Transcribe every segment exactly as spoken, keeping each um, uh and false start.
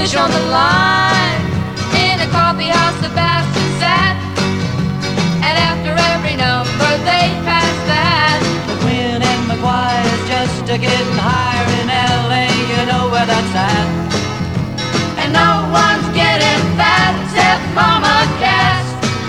finish on the line. In a coffee house, Sebastian sat, and after every number they passed that. McQueen and McGuire's just a getting higher in L A, you know where that's at. And no one's getting fat except Mama Cass.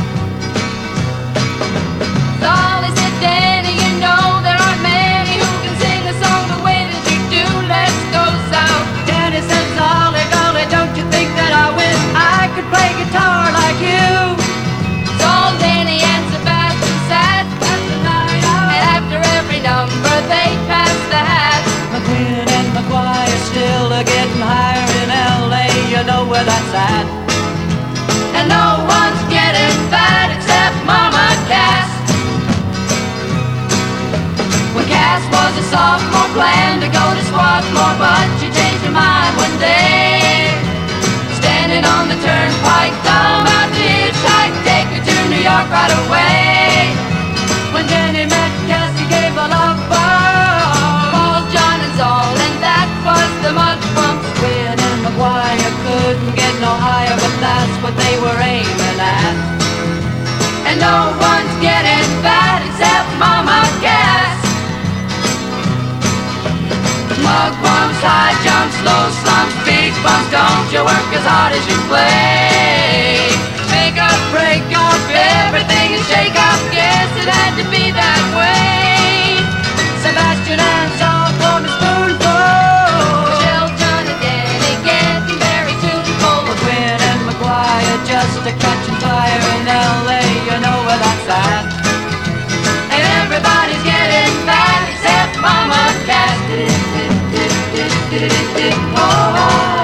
Solly said, Danny, you know there aren't many who can sing a song the way that you do. Let's go south. Danny says, Ollie, golly, don't you think that I wish I could play guitar like you? So Danny and Sebastian sat, and after every number they passed the hat. McQueen and McGuire still are getting higher in L A, you know where that's at. And no one's getting fat except Mama Cass. When Cass was a sophomore, planned to go to Swarthmore, but she changed her mind one day. Standing on the turnpike, thumb out to hitchhike, take her to New York right away. When Danny met Cass, he gave a love ball, Paul, John and Zoll, and that was the mud pumps. McQueen and McGuire couldn't get no higher, but that's what they were aiming at. And no one's getting fat except Mama Cass. Mug bumps, high jumps, low slumps, big bumps, don't you work as hard as you play. Make up, break up, everything is shake up, guess it had to be that way. Sebastian and Saul for the spoonful, Michelle, John and Danny getting very tuneful. McQueen and McGuire just a catching fire in L A, you know where that's at. And everybody's getting fat except Mama Cass. Oh.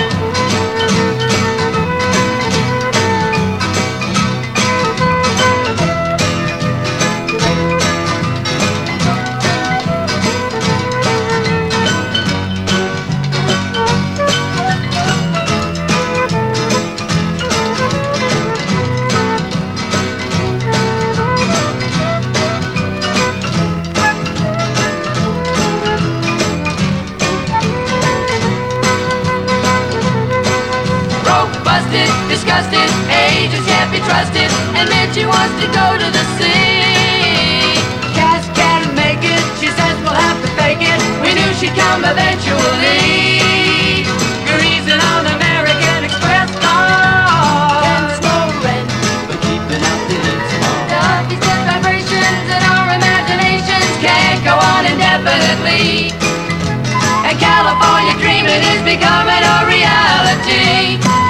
Disgusted, agents can't be trusted, admit she wants to go to the sea. Cass can't make it, she says we'll have to fake it, We knew she'd come eventually. Greasing on American Express cars, And no rent, but keeping up the small. Duffy's good vibrations and our imaginations can't go on indefinitely. And California dreaming is becoming a reality.